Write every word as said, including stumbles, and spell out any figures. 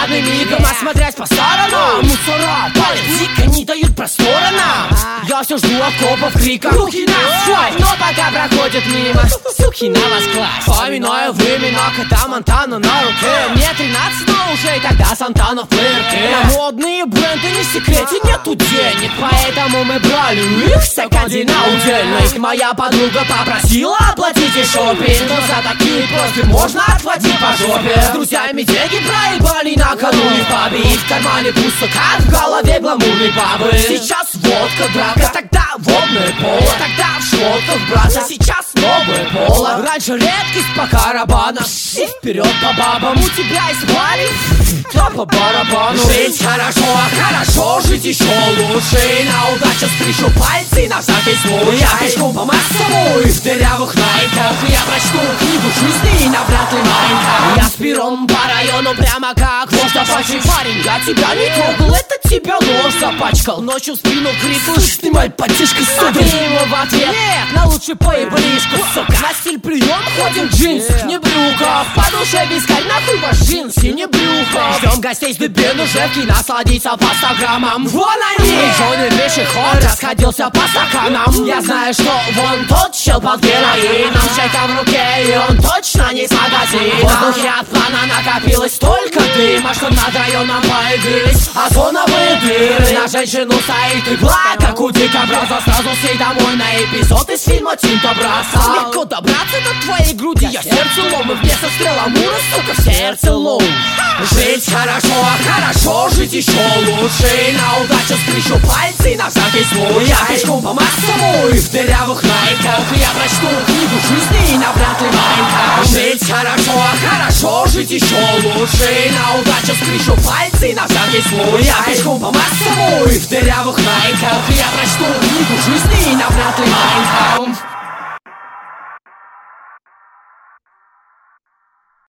одним мигом осмотреть по сторонам. Мусора палят дико, не дают простора нам. Я все жду окопов криком: руки на свой! Но пока проходит мимо, суки на вас класс. Поминаю времена, когда Монтана на руке. Мне тринадцать, но уже и тогда Сантана в плеерке. На модные бренды не в секрете, нету денег, поэтому мы брали их секонди на удельно. Их моя подруга попросила оплатить и шопинг, но за такие просто можно отхватить по жопе. С друзьями деньги проебали накануне в пабе, и в кармане пусто, как в голове гламурной бабы. Сейчас водка, драка, тогда водное поло, тогда в шмотках, брат, а сейчас новое поло. Раньше редкость по карабанам, и вперед по бабам. У тебя есть парень, то по барабану. Жить хорошо, а хорошо жить еще лучше. И на удачу спрячу пальцы на всякий случай. Я пешком по массову и в дырявых найках. Я прочту книгу жизни и навряд ли майнках. Я с пером по району прямо как вождь Апачи. Парень, я тебя не трогал, это тебя нож запачкал. Ночью в спину крикнул: слышь ты, моя поддержка, сука. Ты ему в ответ: нет, на лучше поеблишку, сука. На стиль прием ходим в джинсах, не брюках. По душе вискарь, нахуй ваш джинсы, не брюхов. Ждем гостей с дыбен ужевки, насладиться по стаграммам. Вон они! Жёный пешеход расходился по стаканам. Я знаю, что вон тот чел под героином, чайка в руке, и он точно не с магазина. В воздухе от плана накопилось столько дыма, что над районом появились озоновые дыры. На женщину стоит игла, как у дикобраза. Сразу сей домой на эпизод из фильма Тинто бросал. Легко добраться до твоей груди, я сердце лом, и вместо стрела мура, сука, в сердце лом. Жить хорошо, а хорошо жить еще лучше. И на удачу скрещу пальцы на всякий случай. Я пешком по массову и в дырявых найках. Я прочту книгу жизни и навряд ли майнках. Жить хорошо, а хорошо жить еще лучше. И на удачу скрещу пальцы на всякий случай. Я пешком по массову и в дырявых найках. Я прочту книгу жизни и навряд ли майнках.